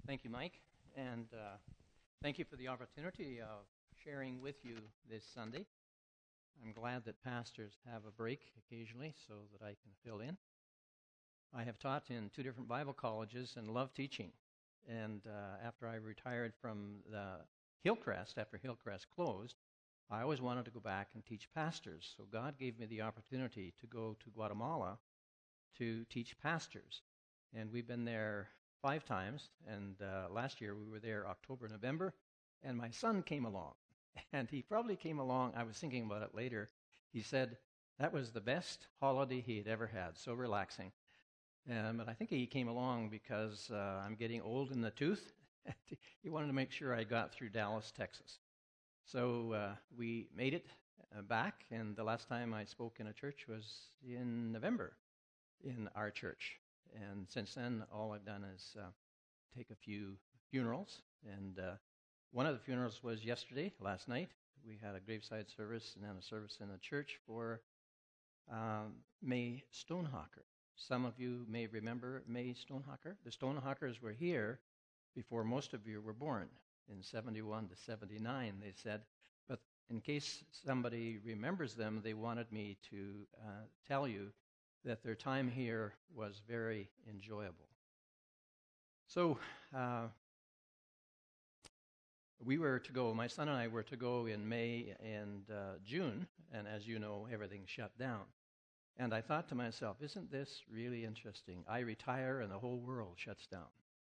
Thank you, Mike, and thank you for the opportunity of sharing with you this Sunday. I'm glad that pastors have a break occasionally so that I can fill in. I have taught in 2 different Bible colleges and love teaching. And after I retired from the Hillcrest, after Hillcrest closed, I always wanted to go back and teach pastors. So God gave me the opportunity to go to Guatemala to teach pastors. And we've been there 5 times, and last year we were there October, November, and my son came along. And he probably came along, I was thinking about it later, he said that was the best holiday he had ever had, so relaxing. But I think he came along because I'm getting old in the tooth. He wanted to make sure I got through Dallas, Texas. So we made it back, and the last time I spoke in a church was in November in our church. And since then, all I've done is take a few funerals. And one of the funerals was last night. We had a graveside service and then a service in the church for May Stonehocker. Some of you may remember May Stonehocker. The Stonehawkers were here before most of you were born, in 71 to 79, they said. But in case somebody remembers them, they wanted me to tell you that their time here was very enjoyable. So we were to go, my son and I were to go in May and June, and as you know, everything shut down. And I thought to myself, isn't this really interesting? I retire and the whole world shuts down.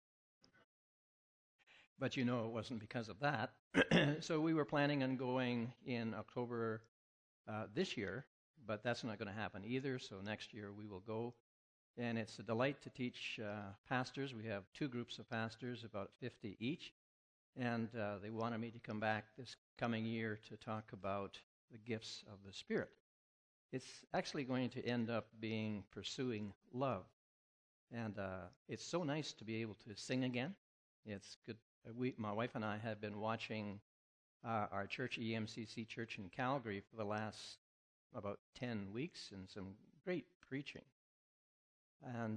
But you know it wasn't because of that. So we were planning on going in October this year, but that's not going to happen either, so next year we will go. And it's a delight to teach pastors. We have 2 groups of pastors, about 50 each, and they wanted me to come back this coming year to talk about the gifts of the Spirit. It's actually going to end up being pursuing love. And it's so nice to be able to sing again. It's good. My wife and I have been watching our church, EMCC Church in Calgary, for the last about 10 weeks, and some great preaching. And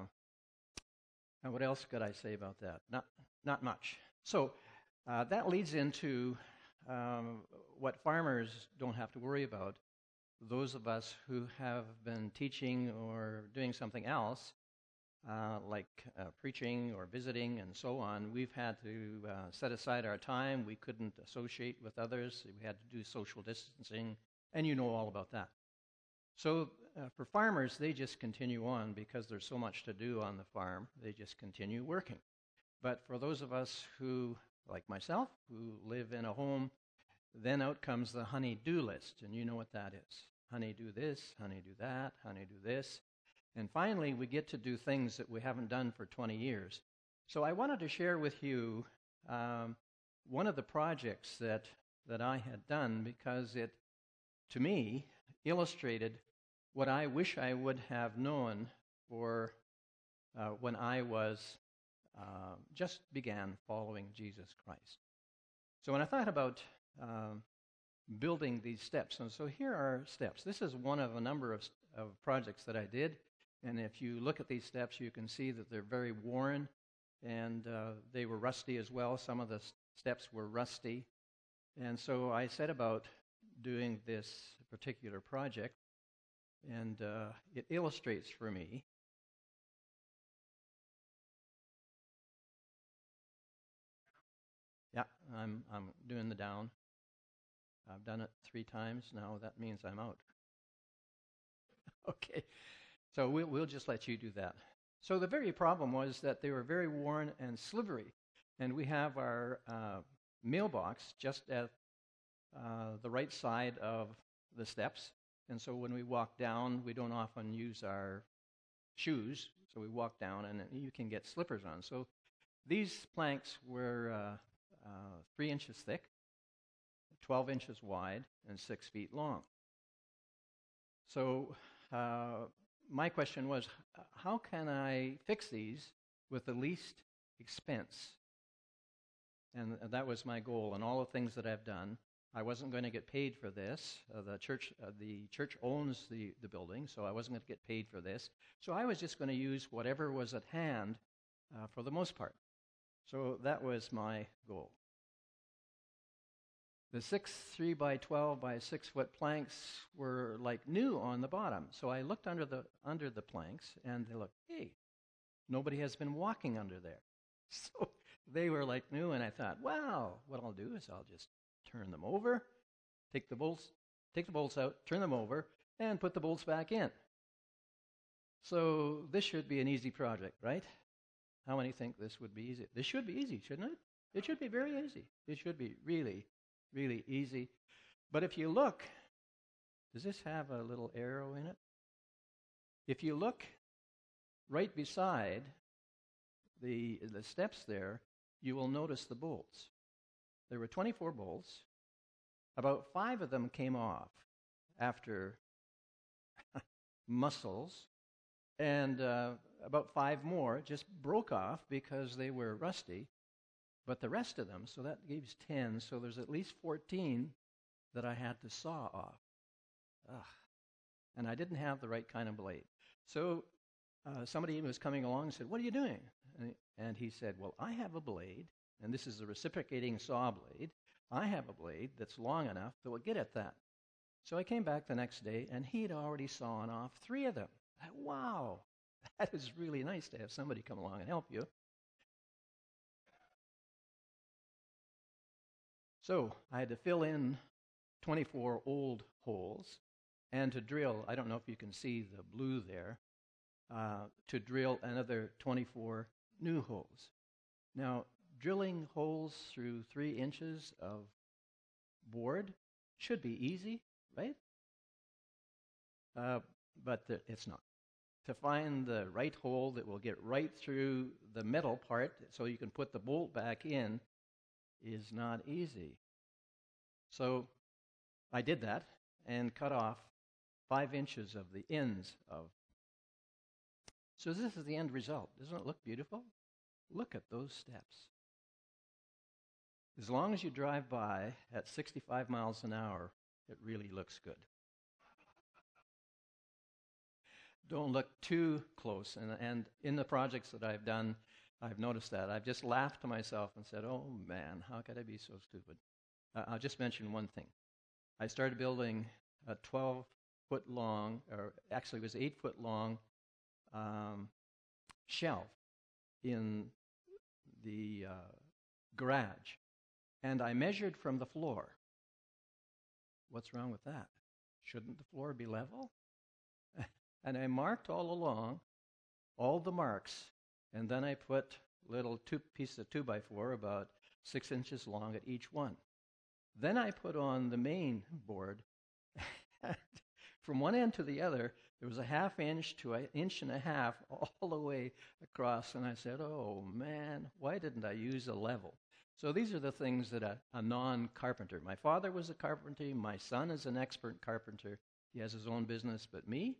what else could I say about that? Not much. So that leads into what farmers don't have to worry about. Those of us who have been teaching or doing something else, like preaching or visiting and so on, we've had to set aside our time. We couldn't associate with others. We had to do social distancing, and you know all about that. So for farmers, they just continue on because there's so much to do on the farm. They just continue working. But for those of us who, like myself, who live in a home, then out comes the honey-do list, and you know what that is. Honey, do this, honey, do that, honey, do this. And finally, we get to do things that we haven't done for 20 years. So I wanted to share with you one of the projects that I had done, because it, to me, illustrated what I wish I would have known for when I was just began following Jesus Christ. So when I thought about building these steps, and so here are steps. This is one of a number of projects that I did, and if you look at these steps, you can see that they're very worn, and they were rusty as well. Some of the steps were rusty, and so I set about doing this particular project, and it illustrates for me I'm doing the down. I've done it 3 times now. That means I'm out. Okay, so we'll just let you do that. So the very problem was that they were very worn and slivery, and we have our mailbox just at the right side of the steps, and so when we walk down, we don't often use our shoes, so we walk down, and you can get slippers on. So these planks were 3 inches thick, 12 inches wide, and 6 feet long. So my question was, how can I fix these with the least expense? And that was my goal. And all the things that I've done, I wasn't going to get paid for this. The church owns the building, so I wasn't going to get paid for this. So I was just going to use whatever was at hand for the most part. So that was my goal. The 6 3 by 12 by 6 foot planks were like new on the bottom. So I looked under the planks and they looked, hey, nobody has been walking under there. So they were like new, and I thought, wow, what I'll do is I'll just turn them over, take the bolts out, turn them over, and put the bolts back in. So this should be an easy project, right? How many think this would be easy? This should be easy, shouldn't it? It should be very easy. It should be really, really easy. But if you look, does this have a little arrow in it? If you look right beside the steps there, you will notice the bolts. There were 24 bolts. About 5 of them came off after muscles, and about 5 more just broke off because they were rusty. But the rest of them, so that gives 10, so there's at least 14 that I had to saw off. Ugh. And I didn't have the right kind of blade. So somebody was coming along and said, "What are you doing?" And he said, "Well, I have a blade, and this is a reciprocating saw blade. I have a blade that's long enough that will get at that." So I came back the next day, and he'd already sawn off 3 of them. Wow, that is really nice to have somebody come along and help you. So I had to fill in 24 old holes, and to drill, I don't know if you can see the blue there, to drill another 24 new holes. Now, drilling holes through 3 inches of board should be easy, right? But it's not. To find the right hole that will get right through the metal part so you can put the bolt back in is not easy. So I did that and cut off 5 inches of the ends of. So this is the end result. Doesn't it look beautiful? Look at those steps. As long as you drive by at 65 miles an hour, it really looks good. Don't look too close. And in the projects that I've done, I've noticed that. I've just laughed to myself and said, oh man, how could I be so stupid? I'll just mention one thing. I started building a 12-foot long, or actually it was 8-foot long shelf in the garage. And I measured from the floor. What's wrong with that? Shouldn't the floor be level? And I marked all along, all the marks, and then I put little pieces of 2x4 about 6 inches long at each one. Then I put on the main board. From one end to the other, there was a 1/2 inch to 1.5 inches all the way across, and I said, oh man, why didn't I use a level? So these are the things that a non-carpenter. My father was a carpenter. My son is an expert carpenter. He has his own business, but me?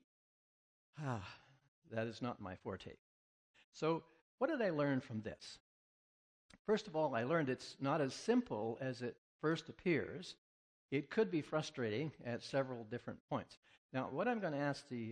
That is not my forte. So what did I learn from this? First of all, I learned it's not as simple as it first appears. It could be frustrating at several different points. Now, what I'm going to ask the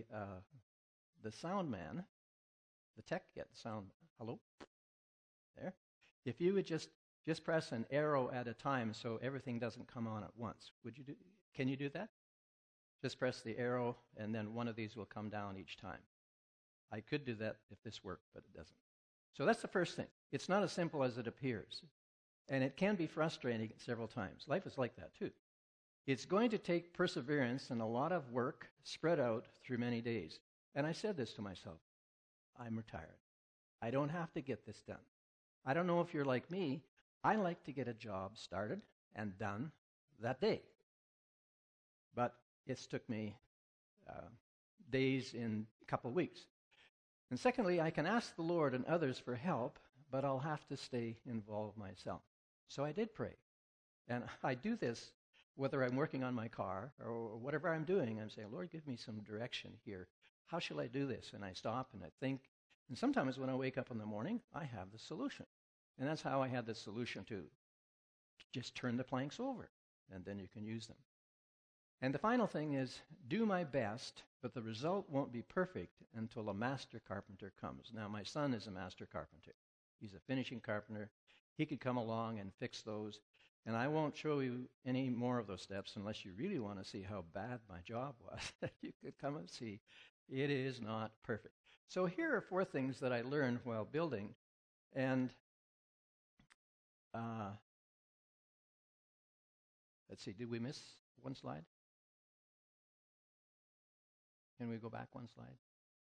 sound man, the tech, get the sound, hello? There. If you would just press an arrow at a time so everything doesn't come on at once. Can you do that? Just press the arrow, and then one of these will come down each time. I could do that if this worked, but it doesn't. So that's the first thing. It's not as simple as it appears. And it can be frustrating several times. Life is like that, too. It's going to take perseverance and a lot of work spread out through many days. And I said this to myself, I'm retired. I don't have to get this done. I don't know if you're like me. I like to get a job started and done that day. But it's took me days in a couple of weeks. And secondly, I can ask the Lord and others for help, but I'll have to stay involved myself. So I did pray. And I do this whether I'm working on my car or whatever I'm doing. I'm saying, Lord, give me some direction here. How shall I do this? And I stop and I think. And sometimes when I wake up in the morning, I have the solution. And that's how I had the solution to just turn the planks over, and then you can use them. And the final thing is, do my best, but the result won't be perfect until a master carpenter comes. Now, my son is a master carpenter. He's a finishing carpenter. He could come along and fix those. And I won't show you any more of those steps unless you really want to see how bad my job was. You could come and see. It is not perfect. So here are 4 things that I learned while building. And let's see, did we miss one slide? Can we go back one slide?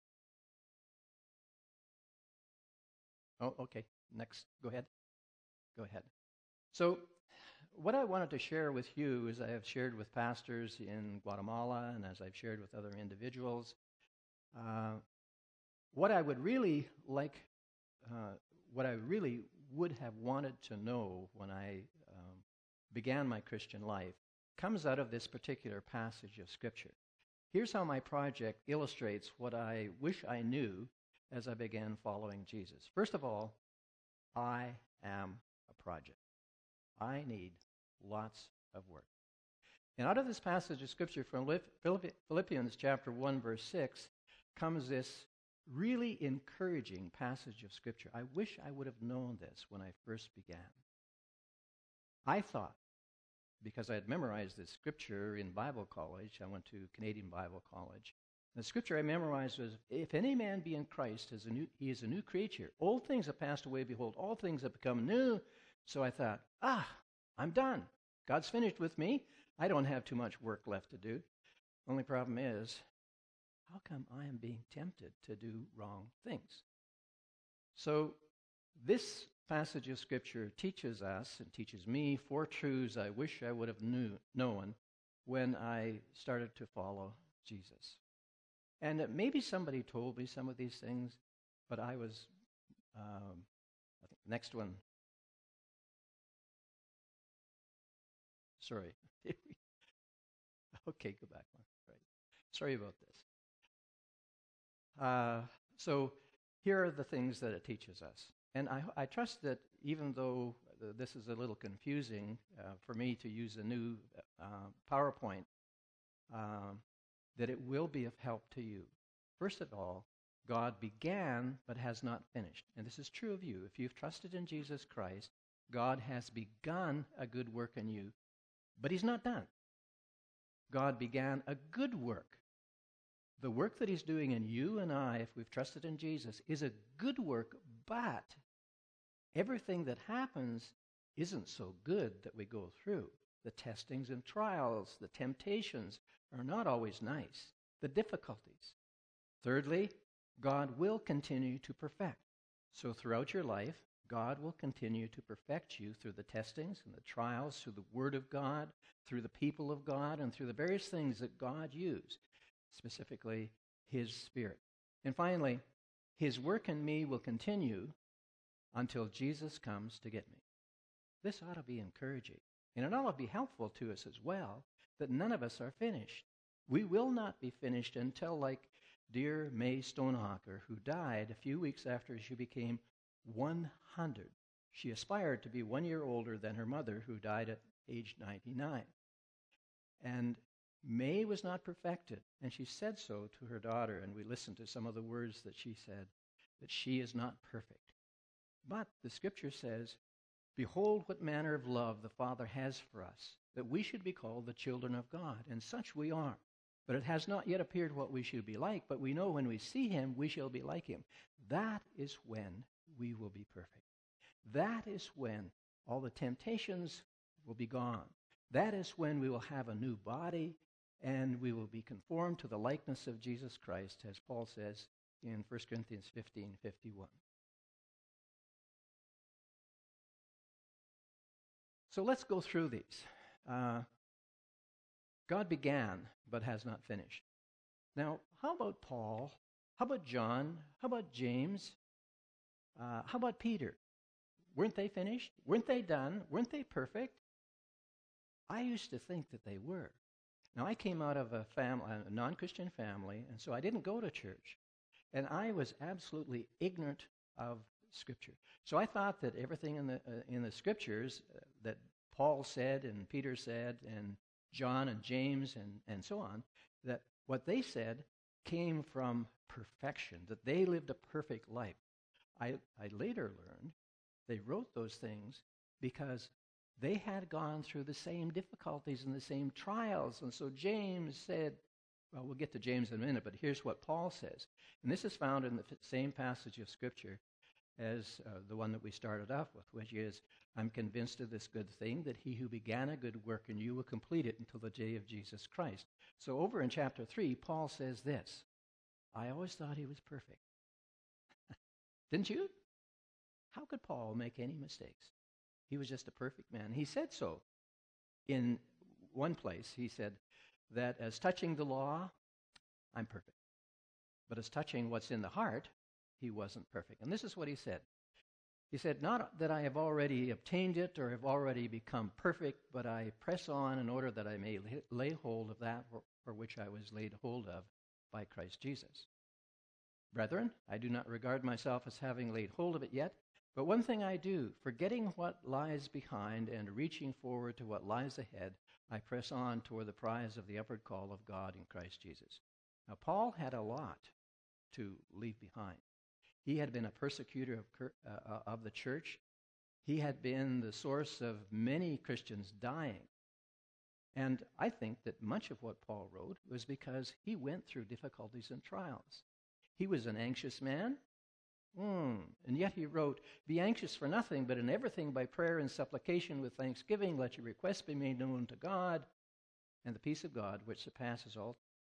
Oh, okay. Next. Go ahead. Go ahead. So what I wanted to share with you, as I have shared with pastors in Guatemala and as I've shared with other individuals, what I would really like, what I really would have wanted to know when I began my Christian life comes out of this particular passage of Scripture. Here's how my project illustrates what I wish I knew as I began following Jesus. First of all, I am a project. I need lots of work. And out of this passage of Scripture from Philippians chapter 1, verse 6, comes this really encouraging passage of Scripture. I wish I would have known this when I first began. I thought, because I had memorized this Scripture in Bible college, I went to Canadian Bible College, the Scripture I memorized was, if any man be in Christ, he is a new creature. Old things have passed away, behold, all things have become new. So I thought, I'm done. God's finished with me. I don't have too much work left to do. Only problem is, how come I am being tempted to do wrong things? So this passage of Scripture teaches us and teaches me 4 truths I wish I would have known when I started to follow Jesus. And maybe somebody told me some of these things, but I was, I think next one. Sorry. Okay, go back one. Right. Sorry about this. So here are the things that it teaches us. And I trust that even though this is a little confusing for me to use a new PowerPoint, that it will be of help to you. First of all, God began but has not finished. And this is true of you. If you've trusted in Jesus Christ, God has begun a good work in you, but he's not done. God began a good work. The work that he's doing in you and I, if we've trusted in Jesus, is a good work, but everything that happens isn't so good that we go through. The testings and trials, the temptations are not always nice, the difficulties. Thirdly, God will continue to perfect. So throughout your life, God will continue to perfect you through the testings and the trials, through the Word of God, through the people of God, and through the various things that God used, specifically his Spirit. And finally, his work in me will continue until Jesus comes to get me. This ought to be encouraging. And it ought to be helpful to us as well that none of us are finished. We will not be finished until, like dear May Stonehawker, who died a few weeks after she became 100. She aspired to be 1 year older than her mother, who died at age 99. And May was not perfected, and she said so to her daughter, and we listened to some of the words that she said, that she is not perfect. But the Scripture says, behold what manner of love the Father has for us, that we should be called the children of God, and such we are. But it has not yet appeared what we should be like, but we know when we see him, we shall be like him. That is when we will be perfect. That is when all the temptations will be gone. That is when we will have a new body, and we will be conformed to the likeness of Jesus Christ, as Paul says in 1 Corinthians 15:51. So let's go through these. God began, but has not finished. Now, how about Paul? How about John? How about James? How about Peter? Weren't they finished? Weren't they done? Weren't they perfect? I used to think that they were. Now, I came out of a non-Christian family, and so I didn't go to church. And I was absolutely ignorant of Scripture. So I thought that everything in the Scriptures that Paul said and Peter said and John and James and so on, that what they said came from perfection, that they lived a perfect life. I later learned They wrote those things because they had gone through the same difficulties and the same trials. And so James said, well, we'll get to James in a minute, but here's what Paul says. And this is found in the same passage of Scripture as the one that we started off with, which is, I'm convinced of this good thing, that he who began a good work in you will complete it until the day of Jesus Christ. So over in chapter 3, Paul says this, I always thought he was perfect. Didn't you? How could Paul make any mistakes? He was just a perfect man. He said so. In one place, he said that as touching the law, I'm perfect. But as touching what's in the heart, he wasn't perfect. And this is what he said. He said, not that I have already obtained it or have already become perfect, but I press on in order that I may lay hold of that for which I was laid hold of by Christ Jesus. Brethren, I do not regard myself as having laid hold of it yet, but one thing I do, forgetting what lies behind and reaching forward to what lies ahead, I press on toward the prize of the upward call of God in Christ Jesus. Now, Paul had a lot to leave behind. He had been a persecutor of the church. He had been the source of many Christians dying. And I think that much of what Paul wrote was because he went through difficulties and trials. He was an anxious man. And yet he wrote, be anxious for nothing, but in everything by prayer and supplication with thanksgiving, let your requests be made known to God, and the peace of God, which surpasses all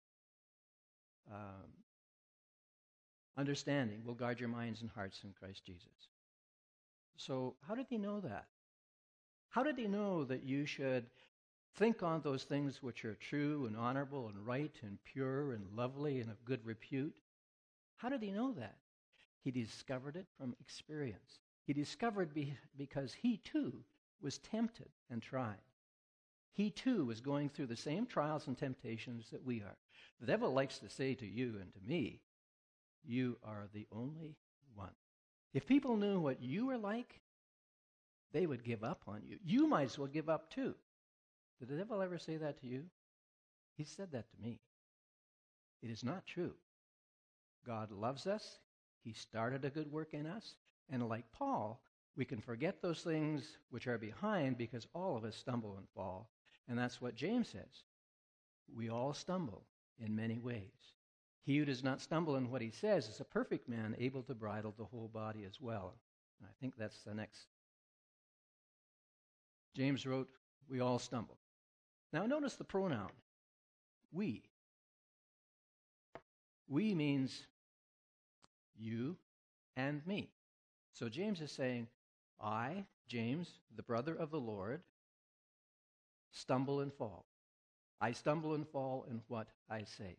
understanding, will guard your minds and hearts in Christ Jesus. So how did he know that? How did he know that you should think on those things which are true and honorable and right and pure and lovely and of good repute? How did he know that? He discovered it from experience. He discovered because he too was tempted and tried. He too was going through the same trials and temptations that we are. The devil likes to say to you and to me, you are the only one. If people knew what you were like, they would give up on you. You might as well give up too. Did the devil ever say that to you? He said that to me. It is not true. God loves us. He started a good work in us. And like Paul, we can forget those things which are behind because all of us stumble and fall. And that's what James says. We all stumble in many ways. He who does not stumble in what he says is a perfect man, able to bridle the whole body as well. And I think that's the next. James wrote, we all stumble. Now notice the pronoun, we. We means you and me. So James is saying, I, James, the brother of the Lord, stumble and fall. I stumble and fall in what I say.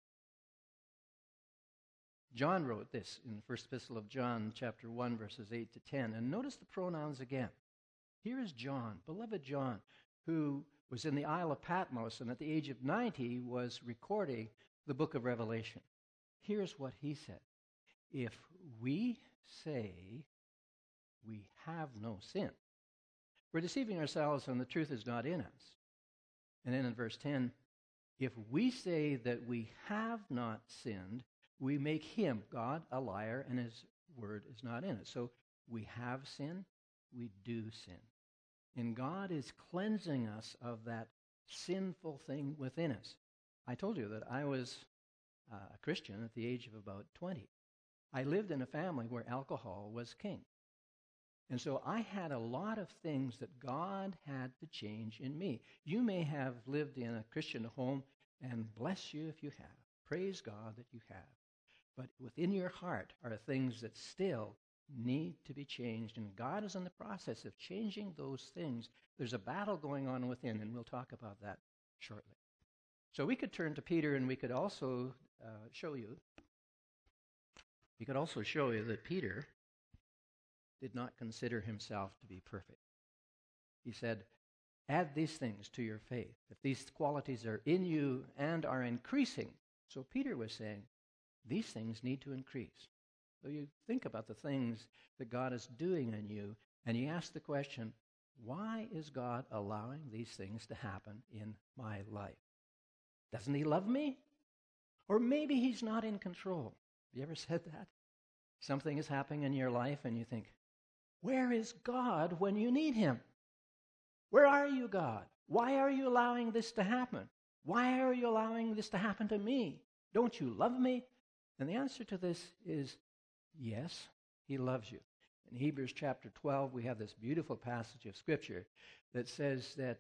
John wrote this in the first epistle of John, chapter 1, verses 8 to 10. And notice the pronouns again. Here is John, beloved John, who was in the Isle of Patmos and at the age of 90 was recording the book of Revelation. Here's what he said. If we say we have no sin, we're deceiving ourselves and the truth is not in us. And then in verse 10, if we say that we have not sinned, we make him, God, a liar, and his word is not in us. So we have sin, we do sin. And God is cleansing us of that sinful thing within us. I told you that I was a Christian at the age of about 20. I lived in a family where alcohol was king. And so I had a lot of things that God had to change in me. You may have lived in a Christian home, and bless you if you have. Praise God that you have. But within your heart are things that still need to be changed, and God is in the process of changing those things. There's a battle going on within, and we'll talk about that shortly. So we could turn to Peter, and we could also show you that Peter did not consider himself to be perfect. He said, add these things to your faith. If these qualities are in you and are increasing. So Peter was saying, these things need to increase. So you think about the things that God is doing in you, and you ask the question, why is God allowing these things to happen in my life? Doesn't he love me? Or maybe he's not in control. Have you ever said that? Something is happening in your life, and you think, Where is God when you need him? Where are you, God? Why are you allowing this to happen? Why are you allowing this to happen to me? Don't you love me? And the answer to this is yes, he loves you. In Hebrews chapter 12, we have this beautiful passage of Scripture that says that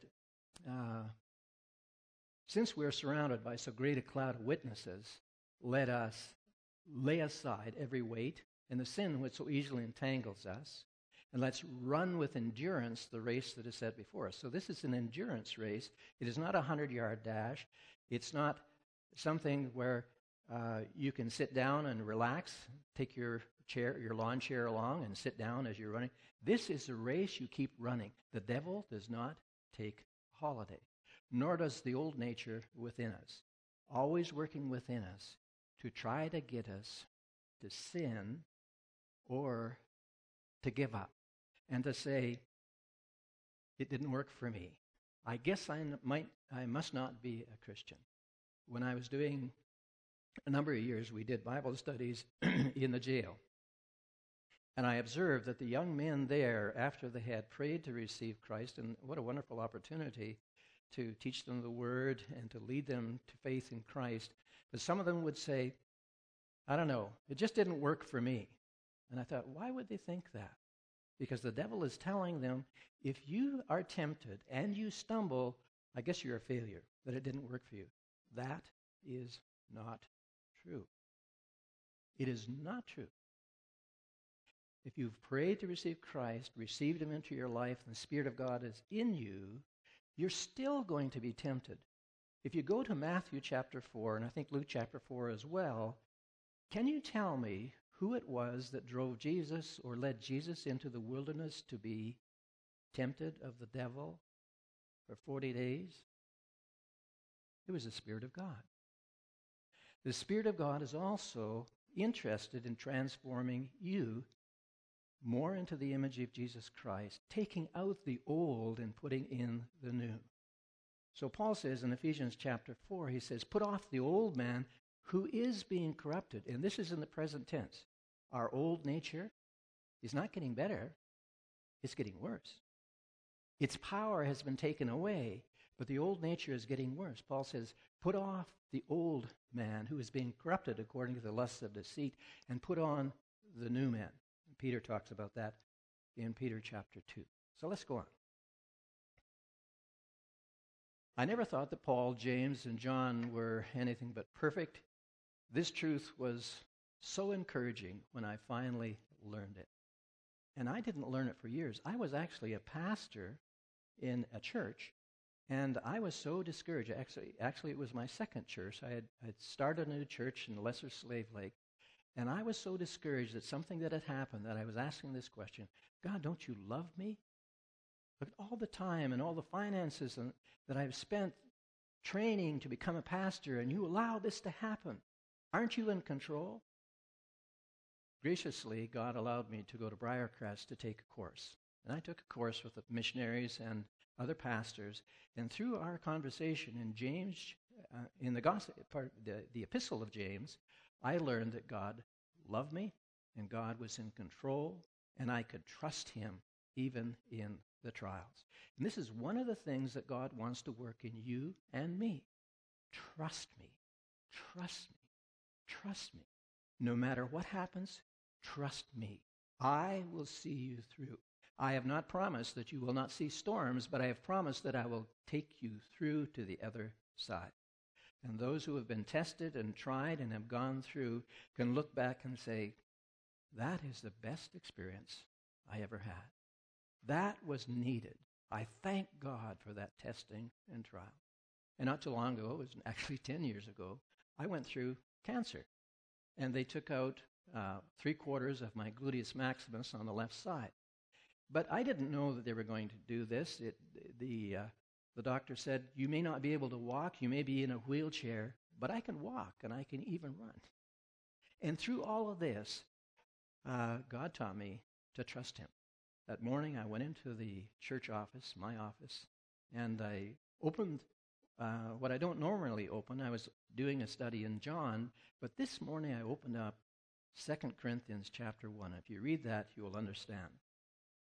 since we're surrounded by so great a cloud of witnesses, let us lay aside every weight and the sin which so easily entangles us, and let's run with endurance the race that is set before us. So this is an endurance race. It is not a 100-yard dash. It's not something where you can sit down and relax, take your lawn chair along and sit down as you're running. This is a race you keep running. The devil does not take a holiday, nor does the old nature within us, always working within us to try to get us to sin or to give up and to say, it didn't work for me. I guess I must not be a Christian. When I was doing a number of years, we did Bible studies in the jail. And I observed that the young men there, after they had prayed to receive Christ, and what a wonderful opportunity to teach them the Word and to lead them to faith in Christ, but some of them would say, I don't know, it just didn't work for me. And I thought, why would they think that? Because the devil is telling them, if you are tempted and you stumble, I guess you're a failure, that it didn't work for you. That is not true. It is not true. If you've prayed to receive Christ, received him into your life, and the Spirit of God is in you, you're still going to be tempted. If you go to Matthew chapter 4, and I think Luke chapter 4 as well, can you tell me who it was that drove Jesus or led Jesus into the wilderness to be tempted of the devil for 40 days? It was the Spirit of God. The Spirit of God is also interested in transforming you more into the image of Jesus Christ, taking out the old and putting in the new. So Paul says in Ephesians chapter 4, he says, put off the old man who is being corrupted. And this is in the present tense. Our old nature is not getting better, it's getting worse. Its power has been taken away, but the old nature is getting worse. Paul says, put off the old man who is being corrupted according to the lusts of deceit, and put on the new man. Peter talks about that in Peter chapter 2. So let's go on. I never thought that Paul, James, and John were anything but perfect. This truth was so encouraging when I finally learned it. And I didn't learn it for years. I was actually a pastor in a church, and I was so discouraged. Actually, it was my second church. I had started a new church in Lesser Slave Lake, and I was so discouraged that something that had happened that I was asking this question, God, don't you love me? Look at all the time and all the finances that I've spent training to become a pastor, and you allow this to happen. Aren't you in control? Graciously, God allowed me to go to Briarcrest to take a course. And I took a course with the missionaries and other pastors, and through our conversation in James, in the gospel part, the epistle of James, I learned that God loved me, and God was in control, and I could trust him even in the trials. And this is one of the things that God wants to work in you and me. Trust me. Trust me. Trust me. No matter what happens, trust me. I will see you through. I have not promised that you will not see storms, but I have promised that I will take you through to the other side. And those who have been tested and tried and have gone through can look back and say, that is the best experience I ever had. That was needed. I thank God for that testing and trial. And not too long ago, it was actually 10 years ago, I went through cancer. And they took out 3/4 of my gluteus maximus on the left side. But I didn't know that they were going to do this. The doctor said, you may not be able to walk, you may be in a wheelchair, but I can walk and I can even run. And through all of this, God taught me to trust him. That morning I went into the church office, my office, and I opened what I don't normally open. I was doing a study in John, but this morning I opened up 2 Corinthians chapter 1. If you read that, you will understand.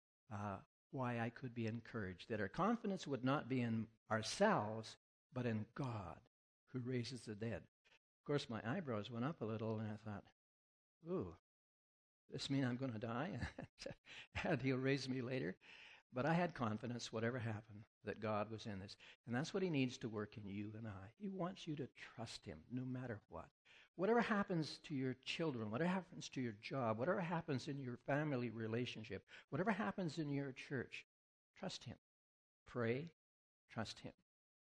why I could be encouraged, that our confidence would not be in ourselves, but in God, who raises the dead. Of course, my eyebrows went up a little, and I thought, ooh, this mean I'm going to die? And he'll raise me later? But I had confidence, whatever happened, that God was in this. And that's what he needs to work in you and I. He wants you to trust him no matter what. Whatever happens to your children, whatever happens to your job, whatever happens in your family relationship, whatever happens in your church, trust him. Pray, trust him.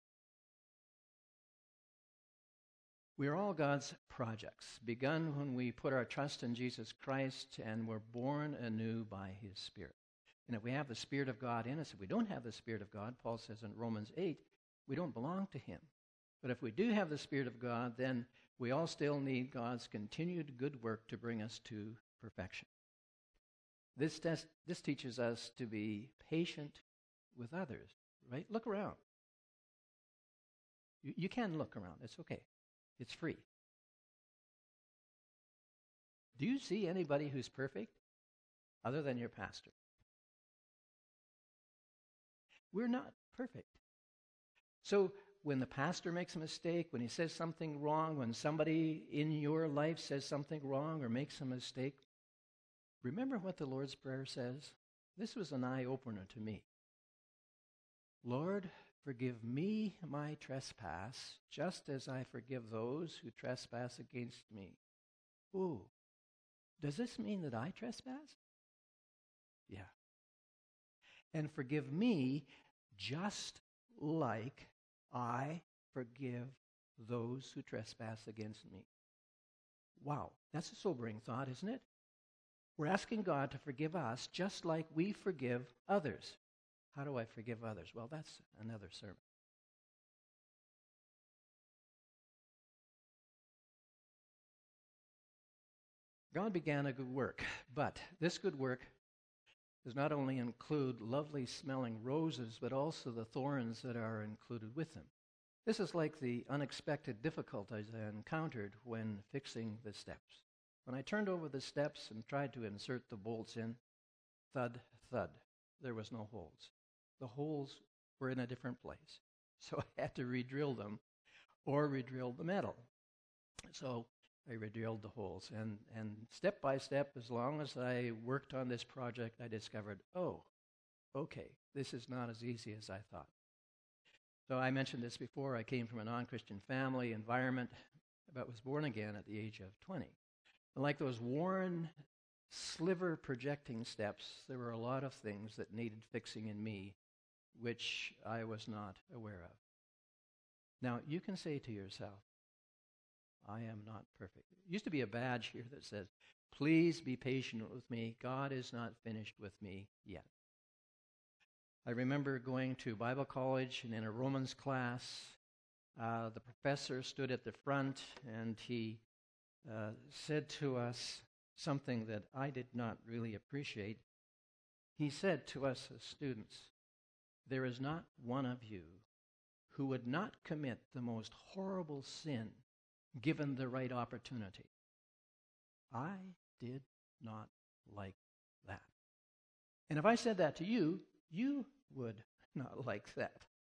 We are all God's projects, begun when we put our trust in Jesus Christ and were born anew by his Spirit. And if we have the Spirit of God in us, if we don't have the Spirit of God, Paul says in Romans 8, we don't belong to him. But if we do have the Spirit of God, then we all still need God's continued good work to bring us to perfection. This teaches us to be patient with others, right? Look around. You can look around. It's okay. It's free. Do you see anybody who's perfect other than your pastor? We're not perfect. So when the pastor makes a mistake, when he says something wrong, when somebody in your life says something wrong or makes a mistake, remember what the Lord's Prayer says? This was an eye-opener to me. Lord, forgive me my trespass, just as I forgive those who trespass against me. Ooh, does this mean that I trespass? Yeah. And forgive me just like I forgive those who trespass against me. Wow, that's a sobering thought, isn't it? We're asking God to forgive us just like we forgive others. How do I forgive others? Well, that's another sermon. God began a good work, but this good work does not only include lovely smelling roses, but also the thorns that are included with them. This is like the unexpected difficulties I encountered when fixing the steps. When I turned over the steps and tried to insert the bolts in, thud, thud, there was no holes. The holes were in a different place. So I had to re-drill them or re-drill the metal. So I re-drilled the holes. And step by step, as long as I worked on this project, I discovered, oh, okay, this is not as easy as I thought. So I mentioned this before. I came from a non-Christian family environment, but was born again at the age of 20. And like those worn sliver projecting steps, there were a lot of things that needed fixing in me, which I was not aware of. Now, you can say to yourself, I am not perfect. There used to be a badge here that says, please be patient with me. God is not finished with me yet. I remember going to Bible college, and in a Romans class, the professor stood at the front, and he said to us something that I did not really appreciate. He said to us as students, there is not one of you who would not commit the most horrible sin given the right opportunity. I did not like that. And if I said that to you, you would not like that.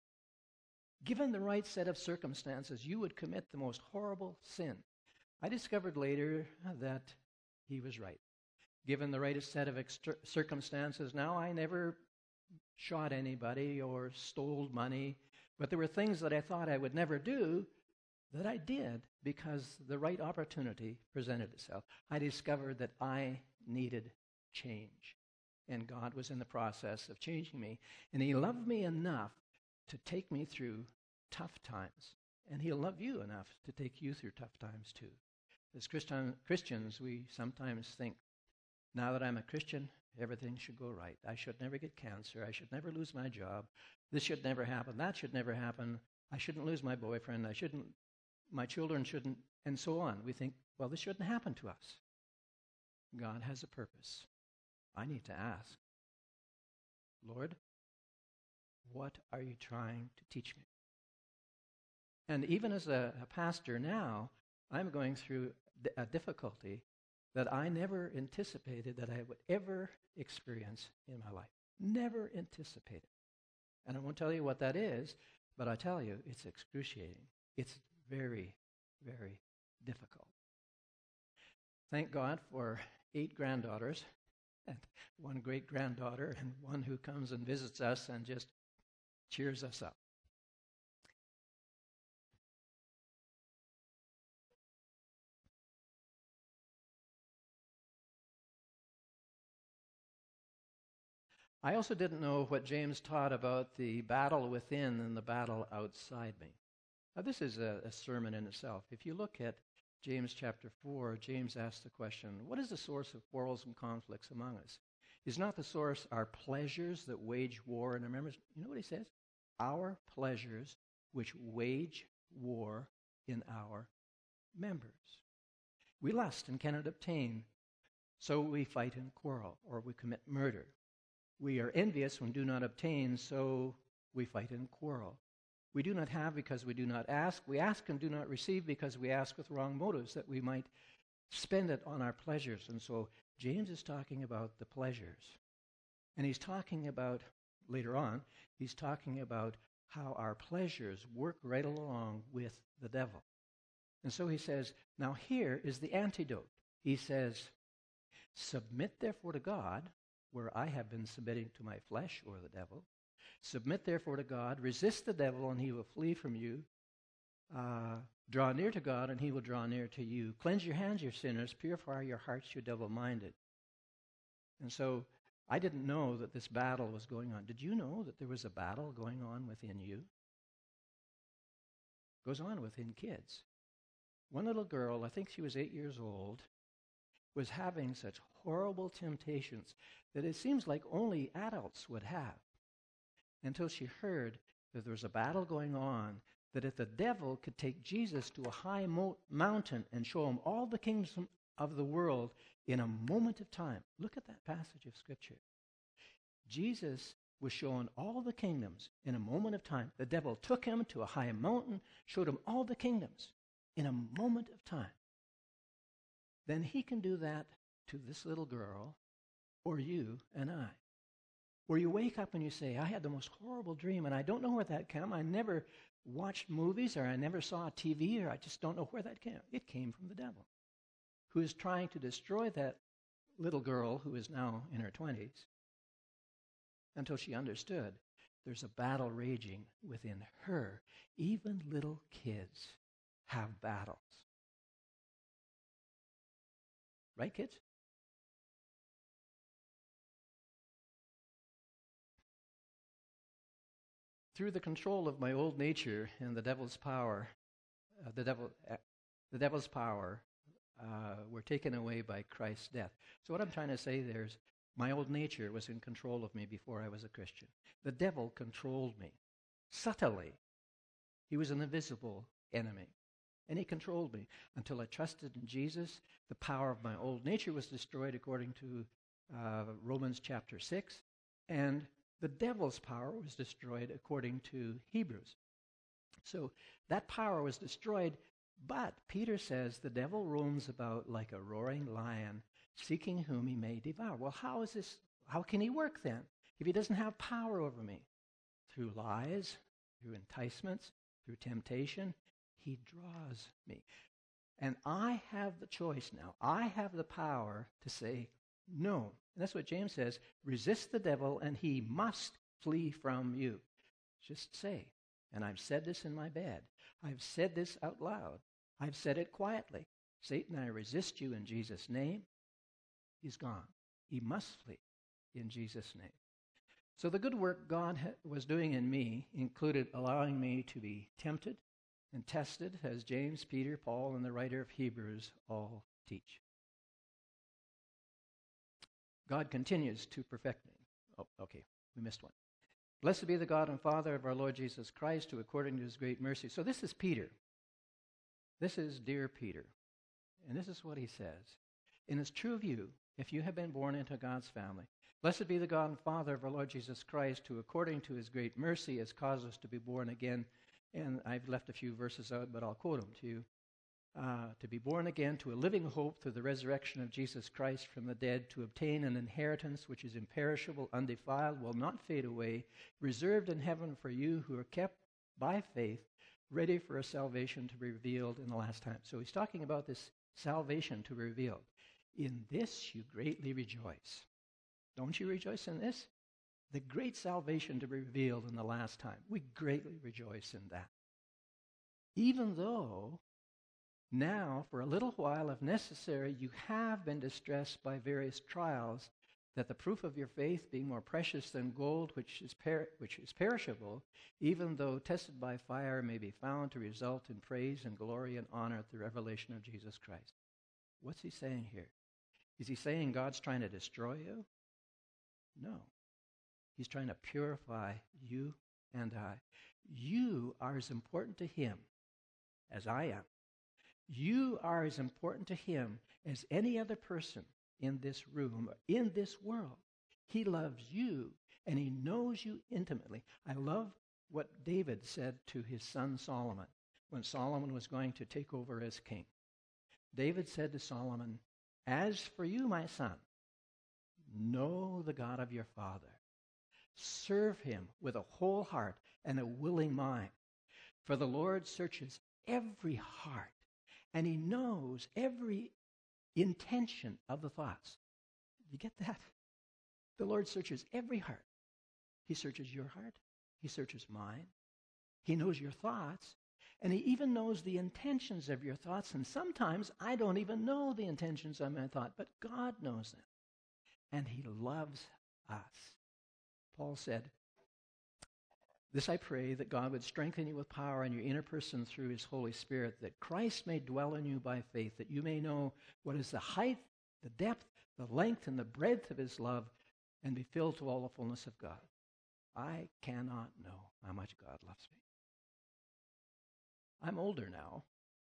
Given the right set of circumstances, you would commit the most horrible sin. I discovered later that he was right. Given the right set of circumstances, now I never shot anybody or stole money, but there were things that I thought I would never do that I did because the right opportunity presented itself. I discovered that I needed change, and God was in the process of changing me, and he loved me enough to take me through tough times, and he'll love you enough to take you through tough times too. As Christians, we sometimes think, now that I'm a Christian, everything should go right. I should never get cancer. I should never lose my job. This should never happen. That should never happen. I shouldn't lose my boyfriend. My children shouldn't, and so on. We think, well, this shouldn't happen to us. God has a purpose. I need to ask, Lord, what are you trying to teach me? And even as a pastor now, I'm going through a difficulty that I never anticipated that I would ever experience in my life. Never anticipated. And I won't tell you what that is, but I tell you, it's excruciating. It's very, very difficult. Thank God for 8 granddaughters and 1 great-granddaughter and 1 who comes and visits us and just cheers us up. I also didn't know what James taught about the battle within and the battle outside me. Now, this is a sermon in itself. If you look at James chapter 4, James asks the question, what is the source of quarrels and conflicts among us? Is not the source our pleasures that wage war? And remember, you know what he says? Our pleasures which wage war in our members. We lust and cannot obtain, so we fight and quarrel, or we commit murder. We are envious and do not obtain, so we fight and quarrel. We do not have because we do not ask. We ask and do not receive because we ask with wrong motives, that we might spend it on our pleasures. And so James is talking about the pleasures. And he's talking about, later on, he's talking about how our pleasures work right along with the devil. And so he says, now here is the antidote. He says, submit therefore to God, where I have been submitting to my flesh or the devil. Submit therefore to God, resist the devil, and he will flee from you. Draw near to God, and he will draw near to you. Cleanse your hands, you sinners. Purify your hearts, you double-minded. And so I didn't know that this battle was going on. Did you know that there was a battle going on within you? It goes on within kids. One little girl, I think she was 8 years old, was having such horrible temptations that it seems like only adults would have, until she heard that there was a battle going on, that if the devil could take Jesus to a high mountain and show him all the kingdoms of the world in a moment of time. Look at that passage of Scripture. Jesus was shown all the kingdoms in a moment of time. The devil took him to a high mountain, showed him all the kingdoms in a moment of time. Then he can do that to this little girl, or you and I. Where you wake up and you say, I had the most horrible dream, and I don't know where that came. I never watched movies, or I never saw TV, or I just don't know where that came. It came from the devil, who is trying to destroy that little girl who is now in her 20s, until she understood there's a battle raging within her. Even little kids have battles. Right, kids? Through the control of my old nature and the devil's power, were taken away by Christ's death. So what I'm trying to say there is, my old nature was in control of me before I was a Christian. The devil controlled me subtly. He was an invisible enemy, and he controlled me until I trusted in Jesus. The power of my old nature was destroyed according to Romans chapter 6, and the devil's power was destroyed according to Hebrews. So that power was destroyed, but Peter says the devil roams about like a roaring lion, seeking whom he may devour. Well, how can he work then if he doesn't have power over me? Through lies, through enticements, through temptation, he draws me. And I have the choice now. I have the power to say no. And that's what James says, resist the devil and he must flee from you. Just say, and I've said this in my bed. I've said this out loud. I've said it quietly. Satan, I resist you in Jesus' name. He's gone. He must flee in Jesus' name. So the good work God was doing in me included allowing me to be tempted and tested, as James, Peter, Paul, and the writer of Hebrews all teach. God continues to perfect me. Oh, okay, we missed one. Blessed be the God and Father of our Lord Jesus Christ, who according to his great mercy. So this is Peter. This is dear Peter. And this is what he says. And it's true of you, if you have been born into God's family. Blessed be the God and Father of our Lord Jesus Christ, who according to his great mercy has caused us to be born again. And I've left a few verses out, but I'll quote them to you. to be born again to a living hope through the resurrection of Jesus Christ from the dead, to obtain an inheritance which is imperishable, undefiled, will not fade away, reserved in heaven for you who are kept by faith, ready for a salvation to be revealed in the last time. So he's talking about this salvation to be revealed. In this you greatly rejoice. Don't you rejoice in this? The great salvation to be revealed in the last time. We greatly rejoice in that. Even though now, for a little while, if necessary, you have been distressed by various trials, that the proof of your faith, being more precious than gold, which is perishable, even though tested by fire, may be found to result in praise and glory and honor at the revelation of Jesus Christ. What's he saying here? Is he saying God's trying to destroy you? No. He's trying to purify you and I. You are as important to him as I am. You are as important to him as any other person in this room, in this world. He loves you, and he knows you intimately. I love what David said to his son Solomon when Solomon was going to take over as king. David said to Solomon, "As for you, my son, know the God of your father. Serve him with a whole heart and a willing mind. For the Lord searches every heart, and he knows every intention of the thoughts." You get that? The Lord searches every heart. He searches your heart. He searches mine. He knows your thoughts, and he even knows the intentions of your thoughts. And sometimes I don't even know the intentions of my thought, but God knows them. And he loves us. Paul said, "This I pray, that God would strengthen you with power in your inner person through his Holy Spirit, that Christ may dwell in you by faith, that you may know what is the height, the depth, the length, and the breadth of his love, and be filled to all the fullness of God." I cannot know how much God loves me. I'm older now,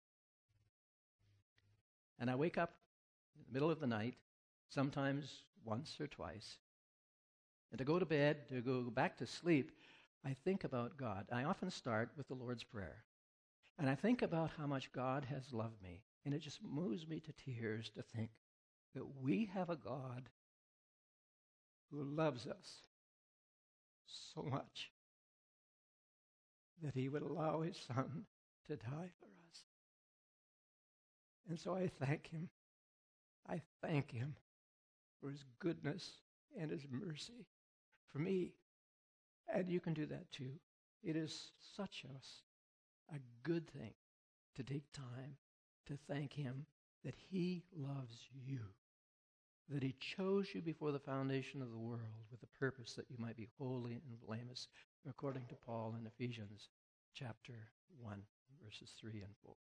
and I wake up in the middle of the night, sometimes once or twice, and to go to bed, to go back to sleep, I think about God. I often start with the Lord's Prayer. And I think about how much God has loved me. And it just moves me to tears to think that we have a God who loves us so much that he would allow his son to die for us. And so I thank him. I thank him for his goodness and his mercy for me. And you can do that too. It is such a good thing to take time to thank him that he loves you, that he chose you before the foundation of the world with the purpose that you might be holy and blameless, according to Paul in Ephesians chapter 1, verses 3 and 4.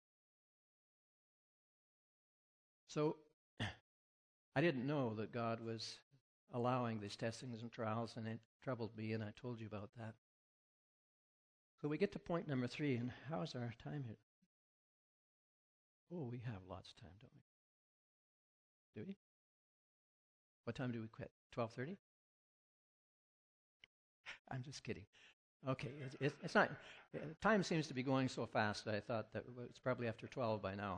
So I didn't know that God was allowing these testings and trials, and it troubled me, and I told you about that. So we get to point number 3, and how's our time here? Oh, we have lots of time, don't we? Do we? What time do we quit? 12:30? I'm just kidding. Okay, it's not. Time seems to be going so fast. I thought that it's probably after 12 by now.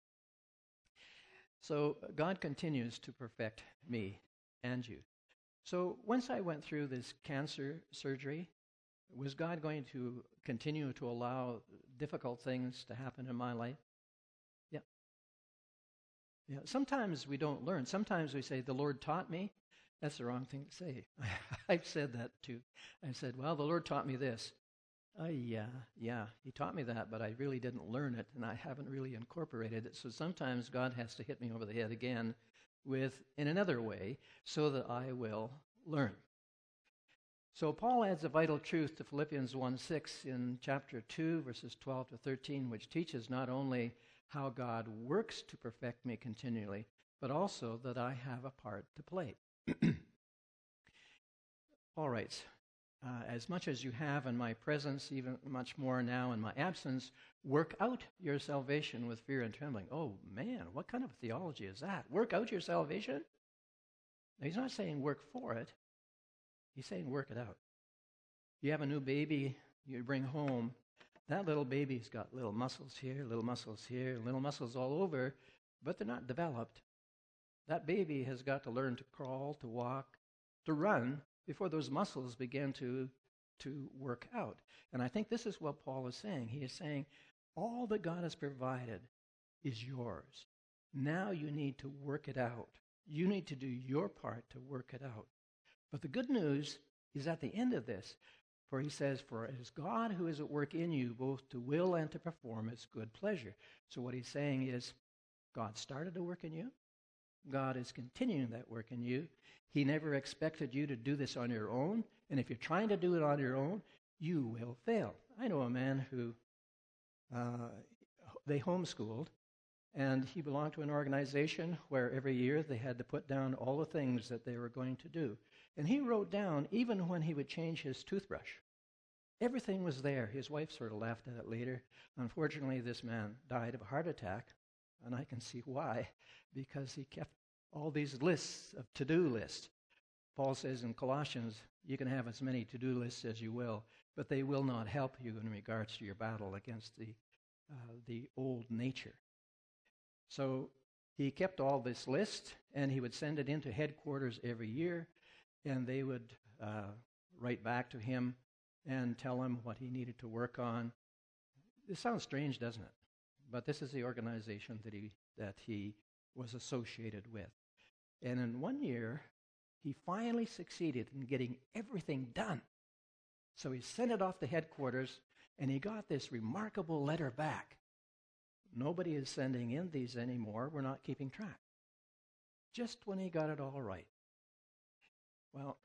So God continues to perfect me and you. So once I went through this cancer surgery, was God going to continue to allow difficult things to happen in my life? Yeah. Yeah. Sometimes we don't learn. Sometimes we say, "The Lord taught me." That's the wrong thing to say. I've said that too. I said, "Well, the Lord taught me this." Yeah, he taught me that, but I really didn't learn it, and I haven't really incorporated it. So sometimes God has to hit me over the head again in another way so that I will learn. So Paul adds a vital truth to Philippians 1:6 in chapter 2, verses 12 to 13, which teaches not only how God works to perfect me continually, but also that I have a part to play. Paul writes, "As much as you have in my presence, even much more now in my absence, work out your salvation with fear and trembling." Oh man, what kind of theology is that? Work out your salvation? Now, he's not saying work for it. He's saying work it out. You have a new baby you bring home. That little baby's got little muscles here, little muscles here, little muscles all over, but they're not developed. That baby has got to learn to crawl, to walk, to run before those muscles begin to work out. And I think this is what Paul is saying. He is saying, all that God has provided is yours. Now you need to work it out. You need to do your part to work it out. But the good news is at the end of this, for he says, for it is God who is at work in you, both to will and to perform his good pleasure. So what he's saying is, God started to work in you. God is continuing that work in you. He never expected you to do this on your own. And if you're trying to do it on your own, you will fail. I know a man who they homeschooled, and he belonged to an organization where every year they had to put down all the things that they were going to do. And he wrote down, even when he would change his toothbrush, everything was there. His wife sort of laughed at it later. Unfortunately, this man died of a heart attack, and I can see why, because he kept all these lists of to-do lists. Paul says in Colossians, you can have as many to-do lists as you will, but they will not help you in regards to your battle against the old nature. So he kept all this list, and he would send it into headquarters every year, and they would write back to him and tell him what he needed to work on. This sounds strange, doesn't it? But this is the organization that he was associated with. And in 1 year, he finally succeeded in getting everything done. So he sent it off to headquarters, and he got this remarkable letter back. Nobody is sending in these anymore. We're not keeping track. Just when he got it all right. Well,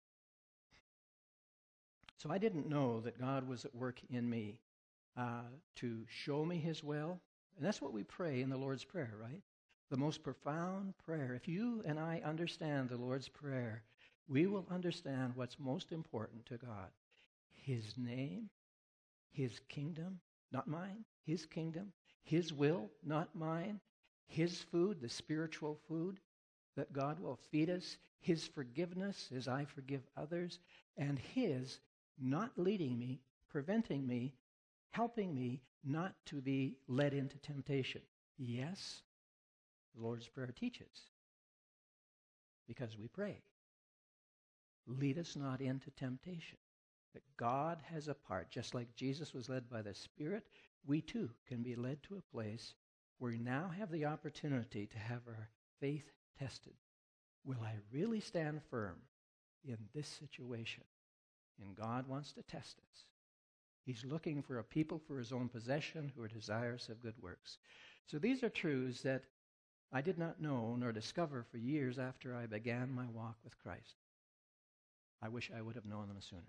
so I didn't know that God was at work in me to show me his will. And that's what we pray in the Lord's Prayer, right? The most profound prayer. If you and I understand the Lord's Prayer, we will understand what's most important to God. His name, his kingdom, not mine, his kingdom, his will, not mine, his food, the spiritual food that God will feed us, his forgiveness as I forgive others, and his not leading me, preventing me, helping me not to be led into temptation. Yes, the Lord's Prayer teaches, because we pray, lead us not into temptation. That God has a part. Just like Jesus was led by the Spirit, we too can be led to a place where we now have the opportunity to have our faith tested. Will I really stand firm in this situation? And God wants to test us. He's looking for a people for his own possession who are desirous of good works. So these are truths that I did not know nor discover for years after I began my walk with Christ. I wish I would have known them sooner.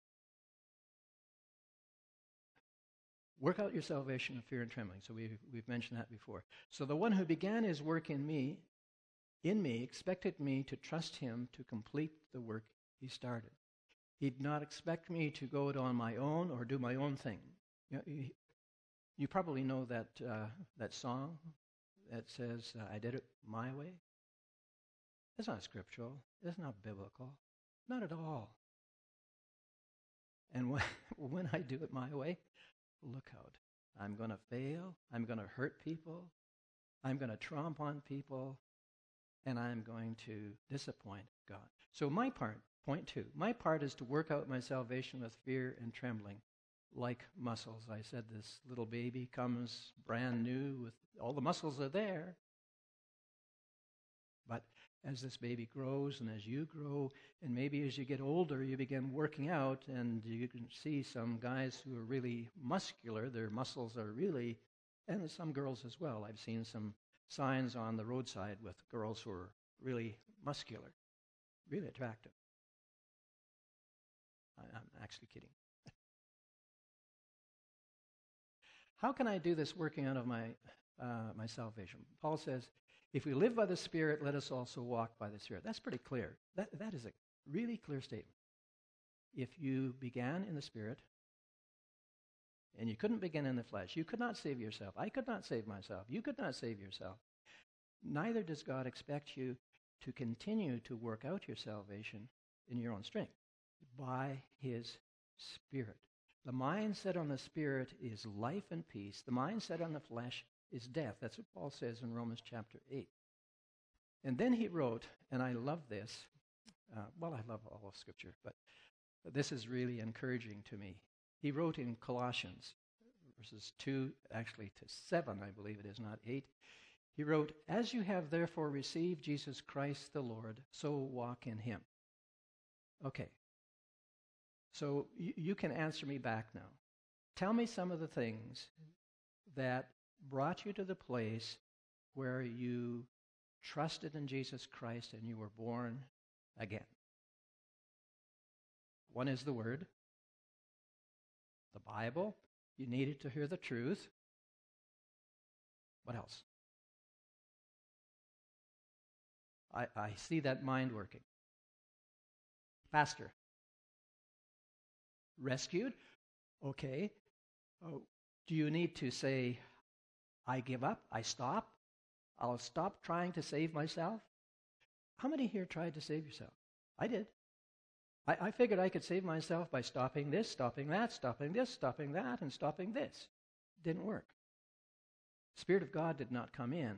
Work out your salvation with fear and trembling. So we've mentioned that before. So the one who began his work in me, expected me to trust him to complete the work he started. He'd not expect me to go it on my own or do my own thing. You probably know that song that says, I did it my way. It's not scriptural. It's not biblical. Not at all. And when I do it my way, look out. I'm going to fail. I'm going to hurt people. I'm going to tromp on people. And I'm going to disappoint God. So my part, point 2, my part is to work out my salvation with fear and trembling, like muscles. I said this little baby comes brand new with all the muscles are there. But as this baby grows and as you grow, and maybe as you get older, you begin working out, and you can see some guys who are really muscular. Their muscles are really, and some girls as well. I've seen some signs on the roadside with girls who are really muscular, really attractive. I'm actually kidding. How can I do this working out of my salvation? Paul says, if we live by the Spirit, let us also walk by the Spirit. That's pretty clear. That is a really clear statement. If you began in the Spirit, and you couldn't begin in the flesh, you could not save yourself. I could not save myself. You could not save yourself. Neither does God expect you to continue to work out your salvation in your own strength by his Spirit. The mind set on the Spirit is life and peace. The mind set on the flesh is death. That's what Paul says in Romans chapter 8. And then he wrote, and I love this. I love all of Scripture, but this is really encouraging to me. He wrote in Colossians, verses 2, actually to 7, I believe it is, not 8. He wrote, "As you have therefore received Jesus Christ the Lord, so walk in him." Okay. So you can answer me back now. Tell me some of the things that brought you to the place where you trusted in Jesus Christ and you were born again. One is the Word, the Bible. You needed to hear the truth. What else? I see that mind working. Faster. Rescued? Okay. Do you need to say, I give up, I stop, I'll stop trying to save myself? How many here tried to save yourself? I did. I figured I could save myself by stopping this, stopping that, stopping this, stopping that, and stopping this. Didn't work. Spirit of God did not come in.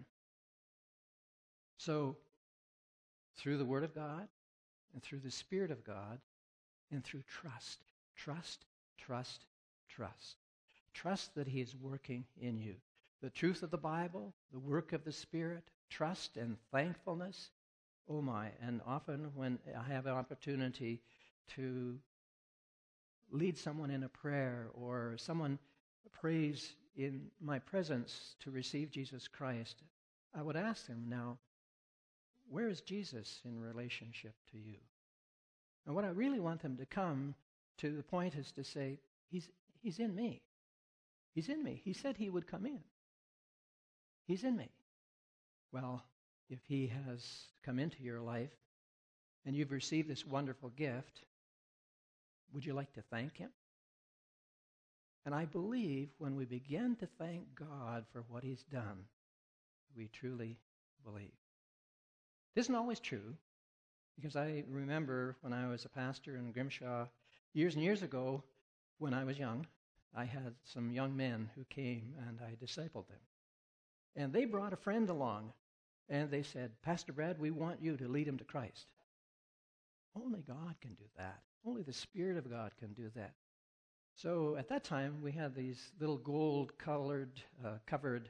So, through the Word of God, and through the Spirit of God, and through trust, trust, trust, trust. Trust that He is working in you. The truth of the Bible, the work of the Spirit, trust and thankfulness. Oh my, and often when I have an opportunity to lead someone in a prayer or someone prays in my presence to receive Jesus Christ, I would ask them, now, where is Jesus in relationship to you? And what I really want them to come to the point is to say, He's in me. He's in me. He said He would come in. He's in me. Well, if He has come into your life and you've received this wonderful gift, would you like to thank Him? And I believe when we begin to thank God for what He's done, we truly believe. It isn't always true, because I remember when I was a pastor in Grimshaw years and years ago, when I was young, I had some young men who came and I discipled them. And they brought a friend along, and they said, Pastor Brad, we want you to lead him to Christ. Only God can do that. Only the Spirit of God can do that. So at that time, we had these little gold-colored, covered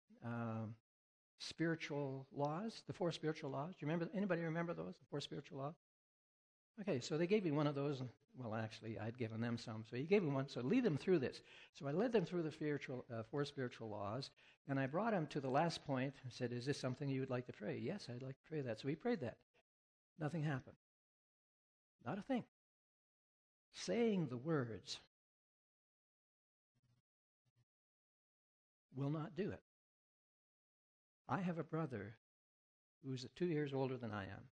spiritual laws, the 4 spiritual laws. Do you remember? Anybody remember those, the 4 spiritual laws? Okay, so they gave me one of those. Well, actually, I'd given them some. So he gave me one, so lead them through this. So I led them through the 4 spiritual laws, and I brought them to the last point and said, is this something you would like to pray? Yes, I'd like to pray that. So we prayed that. Nothing happened. Not a thing. Saying the words will not do it. I have a brother who's 2 years older than I am.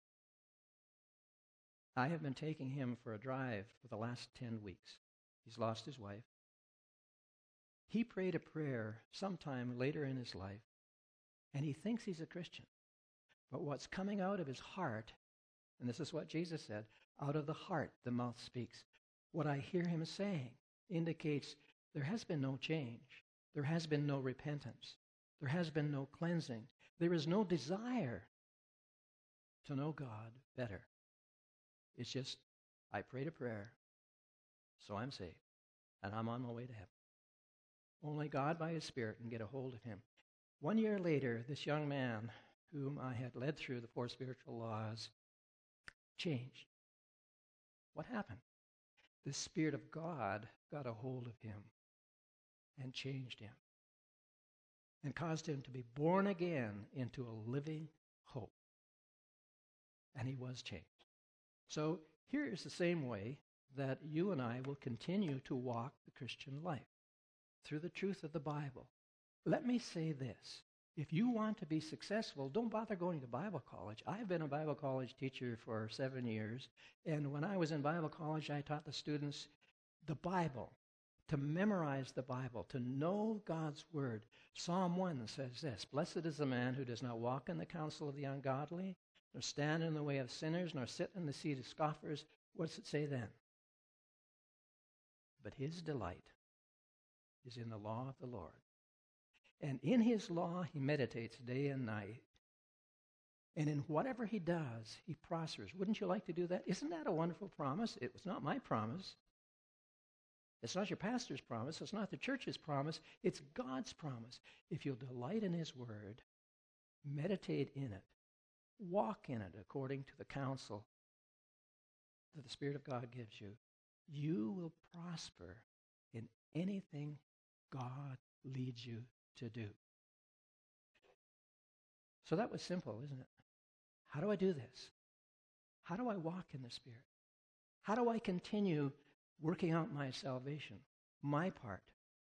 I have been taking him for a drive for the last 10 weeks. He's lost his wife. He prayed a prayer sometime later in his life, and he thinks he's a Christian. But what's coming out of his heart, and this is what Jesus said, out of the heart the mouth speaks. What I hear him saying indicates there has been no change. There has been no repentance. There has been no cleansing. There is no desire to know God better. It's just, I prayed a prayer, so I'm saved, and I'm on my way to heaven. Only God by His Spirit can get a hold of him. 1 year later, this young man, whom I had led through the 4 spiritual laws, changed. What happened? The Spirit of God got a hold of him and changed him and caused him to be born again into a living hope. And he was changed. So here is the same way that you and I will continue to walk the Christian life, through the truth of the Bible. Let me say this. If you want to be successful, don't bother going to Bible college. I've been a Bible college teacher for 7 years, and when I was in Bible college, I taught the students the Bible, to memorize the Bible, to know God's Word. Psalm 1 says this, Blessed is the man who does not walk in the counsel of the ungodly, nor stand in the way of sinners, nor sit in the seat of scoffers. What does it say then? but his delight is in the law of the Lord. And in his law he meditates day and night. And in whatever he does, he prospers. Wouldn't you like to do that? Isn't that a wonderful promise? It was not my promise. It's not your pastor's promise. It's not the church's promise. It's God's promise. If you'll delight in his word, meditate in it, walk in it according to the counsel that the Spirit of God gives you, you will prosper in anything God leads you to do. So that was simple, isn't it? How do I do this? How do I walk in the Spirit? How do I continue working out my salvation, my part?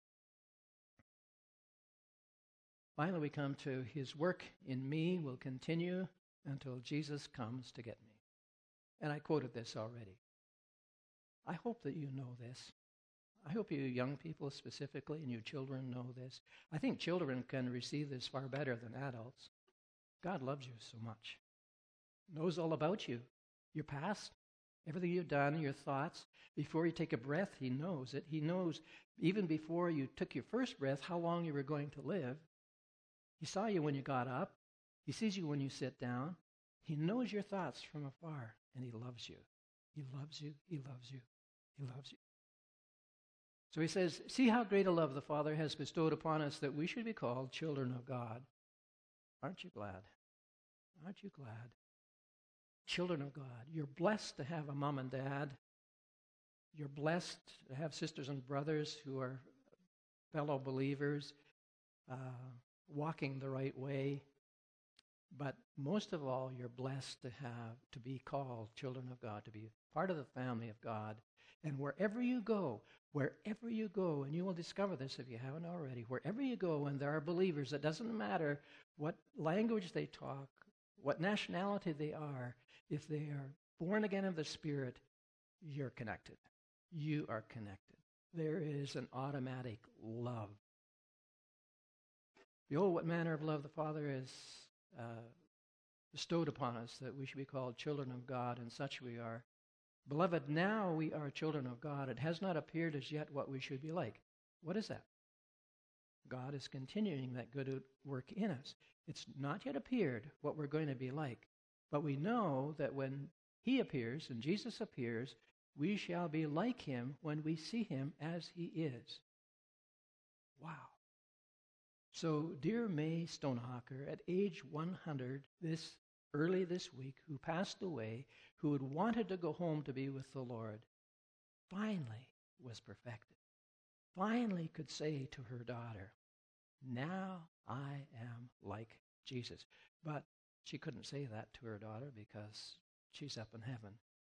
Finally, we come to his work in me will continue until Jesus comes to get me. And I quoted this already. I hope that you know this. I hope you young people specifically and you children know this. I think children can receive this far better than adults. God loves you so much. Knows all about you, your past, everything you've done, your thoughts. Before you take a breath, he knows it. He knows even before you took your first breath how long you were going to live. He saw you when you got up. He sees you when you sit down. He knows your thoughts from afar, and he loves you. He loves you. He loves you. He loves you. So he says, see how great a love the Father has bestowed upon us that we should be called children of God. Aren't you glad? Aren't you glad? Children of God. You're blessed to have a mom and dad. You're blessed to have sisters and brothers who are fellow believers, walking the right way. But most of all, you're blessed to be called children of God, to be part of the family of God. And wherever you go, and you will discover this if you haven't already, wherever you go and there are believers, it doesn't matter what language they talk, what nationality they are, if they are born again of the Spirit, you're connected. You are connected. There is an automatic love. Behold, what manner of love the Father has bestowed upon us, that we should be called children of God, and such we are. Beloved, now we are children of God. It has not appeared as yet what we should be like. What is that? God is continuing that good work in us. It's not yet appeared what we're going to be like. But we know that when he appears, and Jesus appears, we shall be like him when we see him as he is. Wow. So, dear May Stonehawker, at age 100, early this week, who passed away, who had wanted to go home to be with the Lord, finally was perfected. Finally could say to her daughter, now I am like Jesus. But she couldn't say that to her daughter because she's up in heaven.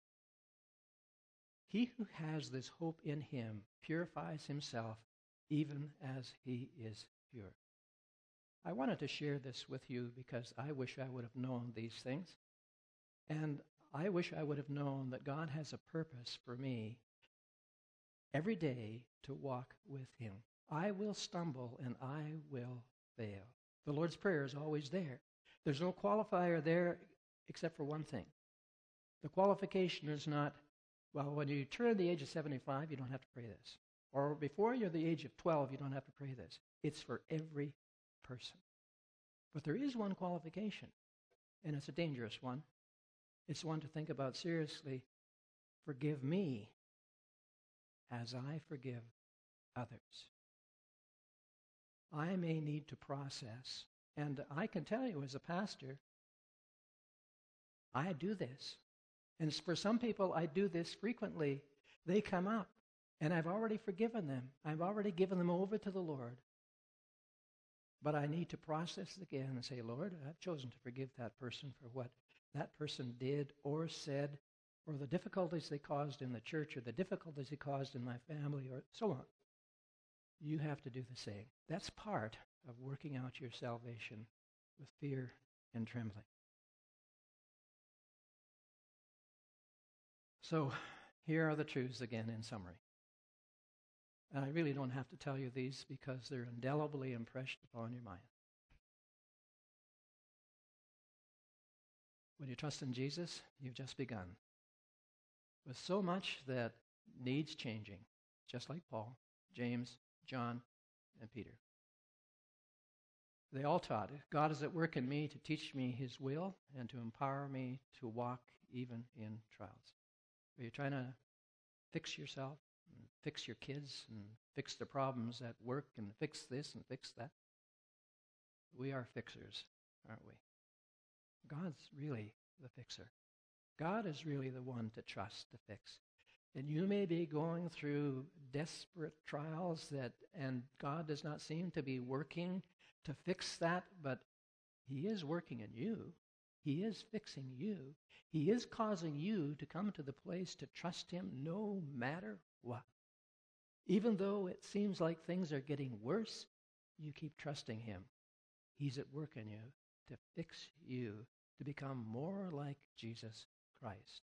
He who has this hope in him purifies himself even as he is pure. I wanted to share this with you because I wish I would have known these things. And I wish I would have known that God has a purpose for me every day to walk with him. I will stumble and I will fail. The Lord's Prayer is always there. There's no qualifier there except for one thing. The qualification is not, well, when you turn the age of 75, you don't have to pray this. Or before you're the age of 12, you don't have to pray this. It's for every person. But there is one qualification, and it's a dangerous one. It's one to think about seriously. Forgive me as I forgive others. I may need to process, and I can tell you as a pastor, I do this. And for some people, I do this frequently. They come up, and I've already forgiven them. I've already given them over to the Lord. But I need to process again and say, Lord, I've chosen to forgive that person for what that person did or said, or the difficulties they caused in the church, or the difficulties they caused in my family, or so on. You have to do the same. That's part of working out your salvation with fear and trembling. So here are the truths again in summary. And I really don't have to tell you these because they're indelibly impressed upon your mind. When you trust in Jesus, you've just begun. With so much that needs changing, just like Paul, James, John, and Peter. They all taught, God is at work in me to teach me his will and to empower me to walk even in trials. Are you trying to fix yourself, and fix your kids, and fix the problems at work, and fix this and fix that? We are fixers, aren't we? God's really the fixer. God is really the one to trust to fix. And you may be going through desperate trials and God does not seem to be working to fix that, but he is working in you. He is fixing you. He is causing you to come to the place to trust him no matter what. Even though it seems like things are getting worse, you keep trusting him. He's at work in you to fix you to become more like Jesus Christ.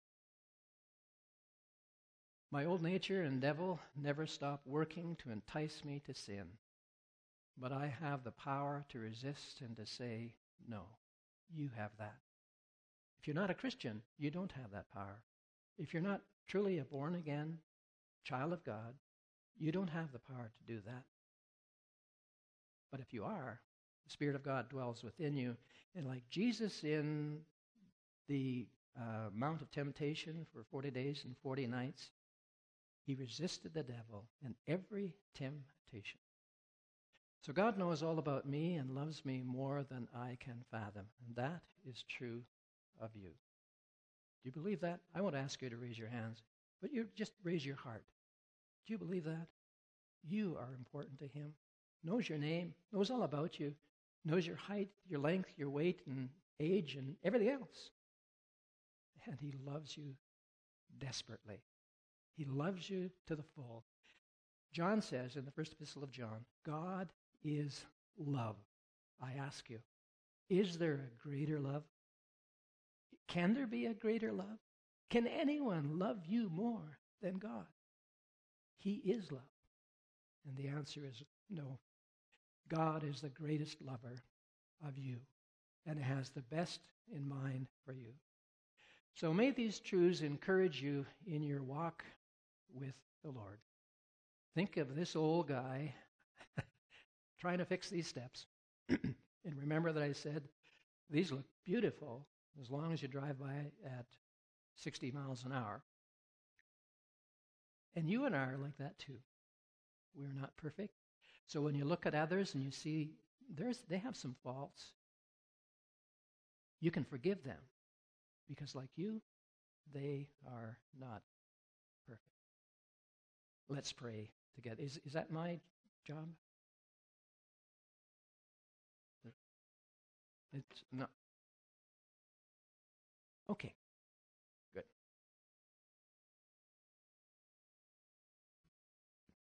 My old nature and devil never stop working to entice me to sin, but I have the power to resist and to say, no, you have that. If you're not a Christian, you don't have that power. If you're not truly a born-again child of God, you don't have the power to do that. But if you are, the Spirit of God dwells within you, and like Jesus in the Mount of Temptation for 40 days and 40 nights, he resisted the devil in every temptation. So God knows all about me and loves me more than I can fathom. And that is true of you. Do you believe that? I won't ask you to raise your hands, but you just raise your heart. Do you believe that? You are important to him. Knows your name, knows all about you, knows your height, your length, your weight, and age, and everything else. And he loves you desperately. He loves you to the full. John says in the first epistle of John, God is love. I ask you, is there a greater love? Can there be a greater love? Can anyone love you more than God? He is love. And the answer is no. God is the greatest lover of you and has the best in mind for you. So may these truths encourage you in your walk with the Lord. Think of this old guy trying to fix these steps. And remember that I said, these look beautiful as long as you drive by at 60 miles an hour. And you and I are like that too. We're not perfect. So when you look at others and you see they have some faults, you can forgive them because like you, they are not perfect. Let's pray together. Is that my job? It's not. Okay.